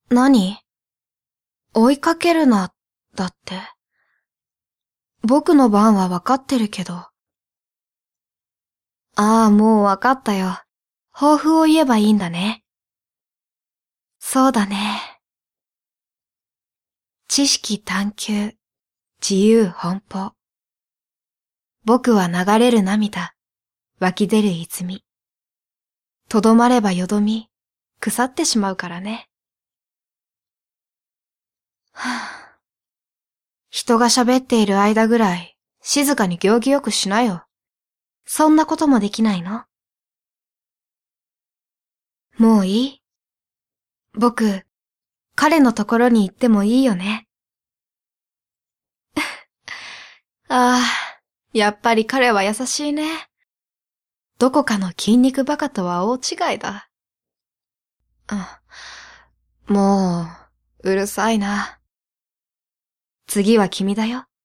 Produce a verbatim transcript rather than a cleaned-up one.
何？追いかけるな、だって。僕の番はわかってるけど。ああ、もうわかったよ。抱負を言えばいいんだね。そうだね。知識探求、自由奔放。僕は流れる涙、湧き出る泉。とどまればよどみ、腐ってしまうからね。はあ、人が喋っている間ぐらい、静かに行儀よくしなよ。そんなこともできないの？もういい？僕、彼のところに行ってもいいよね。ああ、やっぱり彼は優しいね。どこかの筋肉バカとは大違いだ。あ、もう、うるさいな。次は君だよ。